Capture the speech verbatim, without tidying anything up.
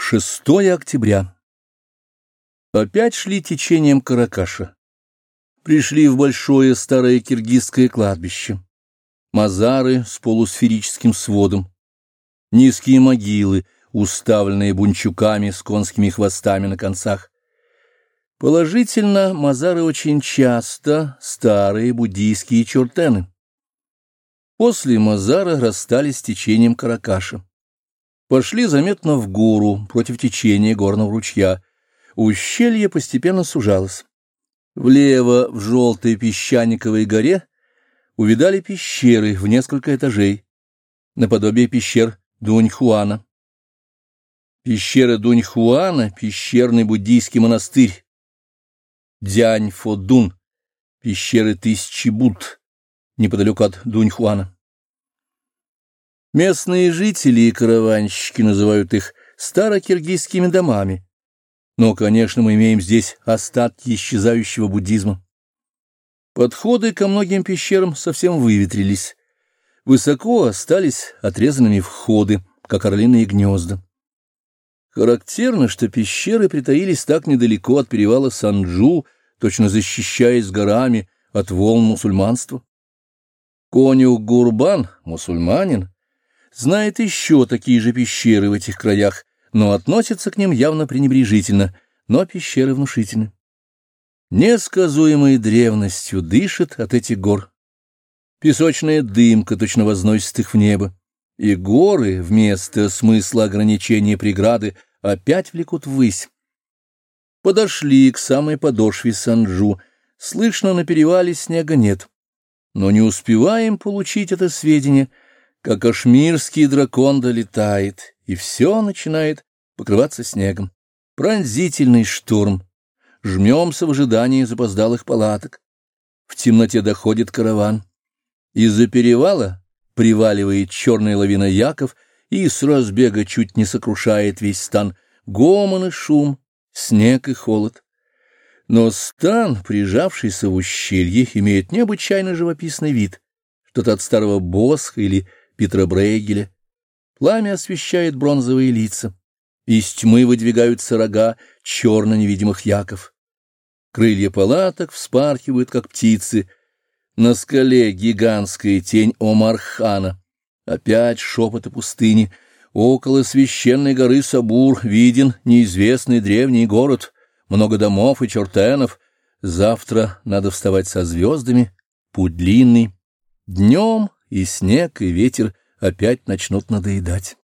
шестое октября. Опять шли течением Каракаша. Пришли в большое старое киргизское кладбище. Мазары с полусферическим сводом. Низкие могилы, уставленные бунчуками с конскими хвостами на концах. Положительно, мазары очень часто старые буддийские чуртены. После мазара расстались с течением Каракаша. Пошли заметно в гору, против течения горного ручья. Ущелье постепенно сужалось. Влево, в желтой песчаниковой горе, увидали пещеры в несколько этажей, наподобие пещер Дуньхуана. Пещера Дуньхуана — пещерный буддийский монастырь. Дянь-Фодун — пещеры тысячи Будд, неподалеку от Дуньхуана. Местные жители и караванщики называют их старокиргизскими домами. Но, конечно, мы имеем здесь остатки исчезающего буддизма. Подходы ко многим пещерам совсем выветрились. Высоко остались отрезанными входы, как орлиные гнезда. Характерно, что пещеры притаились так недалеко от перевала Санджу, точно защищаясь горами от волн мусульманства. Конюх Гурбан, мусульманин, знает еще такие же пещеры в этих краях, но относится к ним явно пренебрежительно, но пещеры внушительны. Несказуемой древностью дышит от этих гор. Песочная дымка точно возносит их в небо, и горы вместо смысла ограничения преграды опять влекут ввысь. Подошли к самой подошве Санджу, слышно, на перевале снега нет, но не успеваем получить это сведение, как кашмирский дракон долетает, и все начинает покрываться снегом. Пронзительный шторм. Жмемся в ожидании запоздалых палаток. В темноте доходит караван. Из-за перевала приваливает черная лавина яков и с разбега чуть не сокрушает весь стан. Гомон и шум, снег и холод. Но стан, прижавшийся в ущелье, имеет необычайно живописный вид. Что-то от старого Босха или Питера Брейгеля. Пламя освещает бронзовые лица. Из тьмы выдвигаются рога черно-невидимых яков. Крылья палаток вспархивают, как птицы. На скале гигантская тень Омар-хана. Опять шепоты пустыни. Около священной горы Сабур виден неизвестный древний город. Много домов и чертенов. Завтра надо вставать со звездами. Путь длинный. Днем и снег, и ветер опять начнут надоедать.